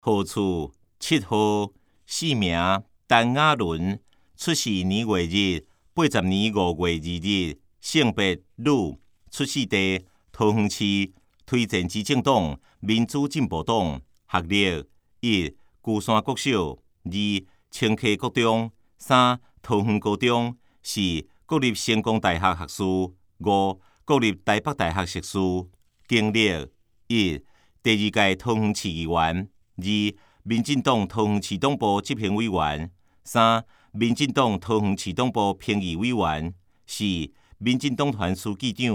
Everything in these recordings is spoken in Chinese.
号处7號，姓名陳雅倫，出世年月日80年5月2日，性別女，出世地桃園市，推薦執政黨民主進步黨，學歷1龜山國小，2清溪國中，3桃園高中，4國立成功大學學士，5國立台北大學碩士，經歷1第2屆桃園市議員，2民進黨桃園市黨部執行委員，3民進黨桃園市黨部評議委員，4民進黨團書記長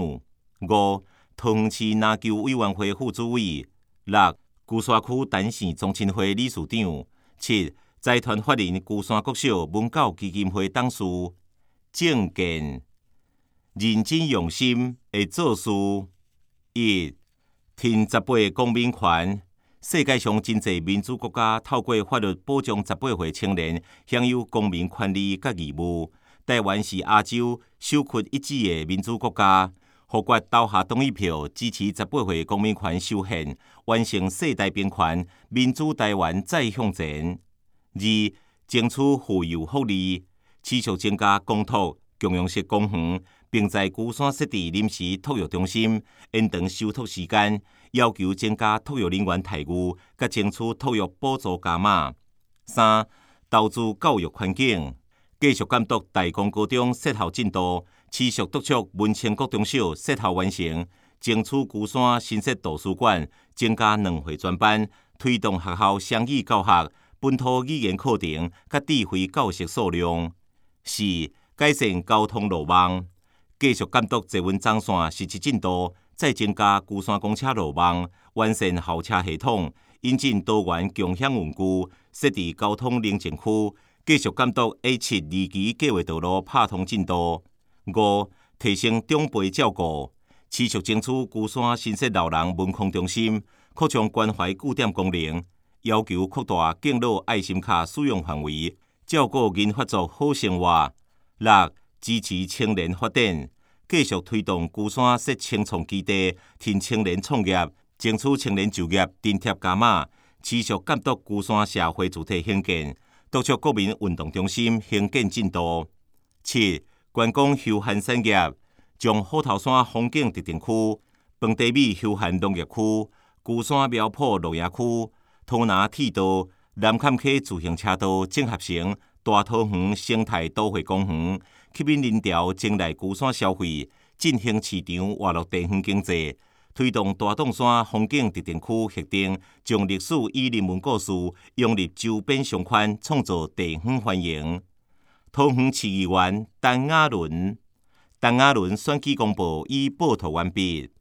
，5桃園市南舊委員會副主委，6龜山區陳姓宗親會理事長，7財團法人龜山國小文教基金會董事。政見認真用心會做事。1聽18公民權。世界上真濟民主國家透過法律保障18歲青年享有公民權利甲義務。台灣是亞洲首屈一指的民主國家，予決投下同意票支持18歲公民權修憲，完成世代平權，民主台灣再向前。2爭取富有福利，持續增加公托、共用式公園，並在龜山設置臨時托育中心，延長收托時間，要求增加托育人員待遇，甲爭取托育補助加碼。3投資教育環境，繼續監督大公高中設校進度，持續督促文清國中小設校完成，爭取龜山新設圖書館，增加2歲專班，推動學校雙語教學、本土語言課程甲智慧教室數量。4改善交通路網，繼續監督捷運總線實施進度，再增加龜山公車路網，完善候車系統，引進多元共享運具，設置交通寧靜區，繼續監督 A7 二期計劃道路拍通進度。5提升長輩照顧，持續爭取龜山新設老人文康中心，擴張關懷據點功能，要求擴大敬老愛心卡使用範圍，照顧銀髮族好生活。6支持青年發展，繼續推動龜山設青創基地，挺青年創業，爭取青年就業津貼加碼，持續監督龜山社會主體興建，督促國民運動中心興建進度。7觀光休閒產業，將虎頭山風景特定區、飯地美休閒農業區、龜山苗圃露營區、桃南鐵道、南崁溪自行車道整合成大桃園生態都會公園，吸引人潮前來龜山消費，振興市場活絡地方經濟，推動大凍山風景特定區協定，將歷史與人文故事融入周邊商圈，創造地方歡迎。桃園市議員陳雅倫選舉公報已報道完畢。